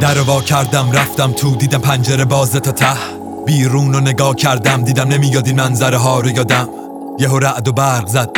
در وا کردم رفتم تو، دیدم پنجره بازه تا ته. بیرون رو نگاه کردم دیدم نمیاد این منظره ها رو یادم. یهو رعد و برق زد،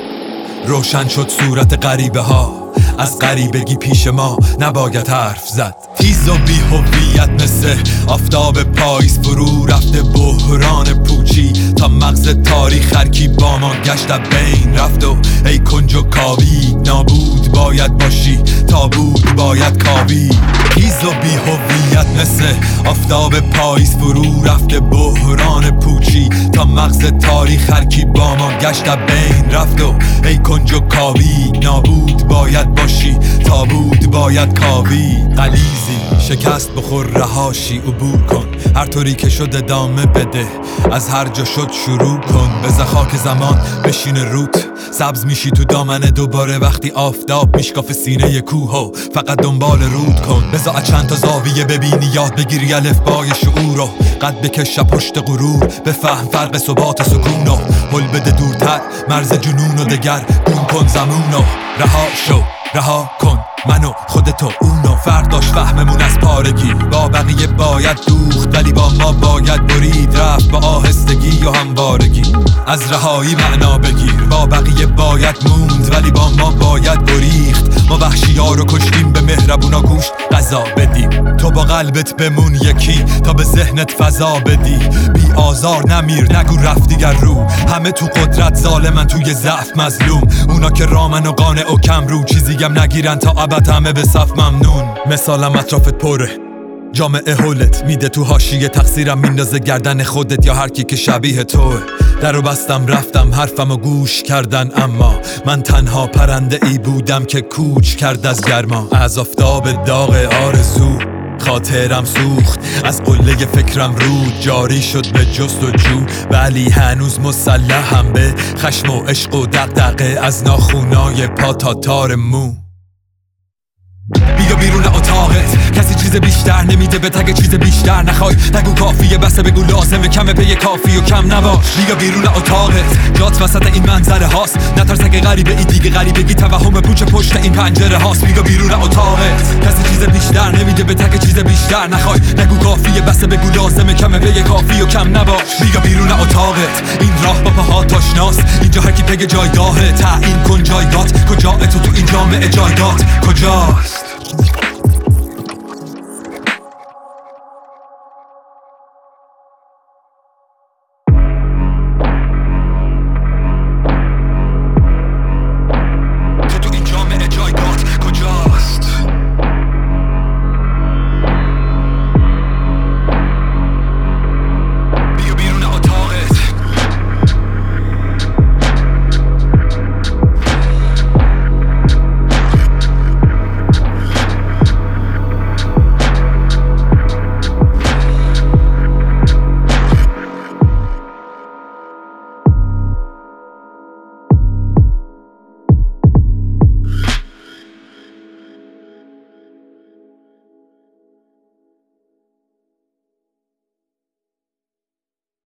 روشن شد صورت غریبه ها. از غریبگی پیش ما نباید حرف زد. تیز و بی هویت مثل آفتاب پاییز فرو رفته بحران پوچی تا مغز تاریخ هرکی با ما گشت بین رفت. و ای کنج و کاوی نابود باید باشی تا بود باید کاوی. تیز و بی هویت مثل آفتاب پاییز فرو رفته بحران پوچی تا مغز تاریخ هرکی با ما گشت بین رفت. و ای کنج و کاوی نابود باید باشی تا بود باید کاوی. غلیظی شکست بخور رهاشی عبور کن، هر طوری که شد ادامه بده، از هر جا شد شروع کن. بذار خاک زمان بشینه روت، سبز میشی تو دامنه دوباره وقتی آفتاب میشکاف سینه کوه. و فقط دنبال رود کن، بذار چند تا زاویه ببینی، یاد بگیری الفبای شعور رو قد بکش پشت غرور. بفهم فرق ثبات سکون و هل بده دورتر مرز جنون و دگر گم کن زمون. و رها شو رها کن منو خودتو اونو. فرق داشت فهممون از پارگی، با بقیه باید دوخت ولی با ما باید برید رفت با آهستگی و هموارگی. از رهایی معنا بگیر، با بقیه باید موند ولی با ما باید گریخت. ما وحشی ها رو کشتیم به مهربونا گوش غذا بدیم. تو با قلبت بمون یکی تا به ذهنت فضا بدی. بی آزار نمیر نگو رفت دیگر رو، همه تو قدرت ظالمن توی ضعف مظلوم. اونا که رامن و قانع و کم رو چیزیم نگیرن تا ابد همه به صف ممنون. مثالم اطرافت پره، جامعه هولت میده تو حاشیه، تقصیرم میندازه گردن خودت یا هر کی که شبیه توه. درو بستم رفتم حرفمو گوش کردن، اما من تنها پرنده ای بودم که کوچ کرد از گرما. از آفتاب داغ آرزو خاطرم سوخت، از قله فکرم رود جاری شد به جستجو. ولی هنوز مسلحم به خشم و عشق و دغدغه، از ناخونای پا تا تار مو. بیا بیرون اتاقت، کسی چیز بیشتر نمیده به تگ چیز بیشتر نخوای. نگو کافیه بسه بگو لازمه، کمه پی کافی و کم نباش. بیا بیرون اتاقت، جات وسط این منظره هاست. نترس اگه غریبه ای دیگه غریبگی توهم پوچ پشت این پنجره هاست. بیا بیرون اتاقت، کسی چیز بیشتر نمیده به تگ چیز بیشتر نخوای. نگو کافیه بسه بگو لازمه، کمه پی کافی و کم نباش. بیا بیرون اتاقت، این راه با پاهات آشناست. اینجا هر کی پگ جایگاهه، تعیین کن جایگات کجا. تو این جامعه جایگات کجاست؟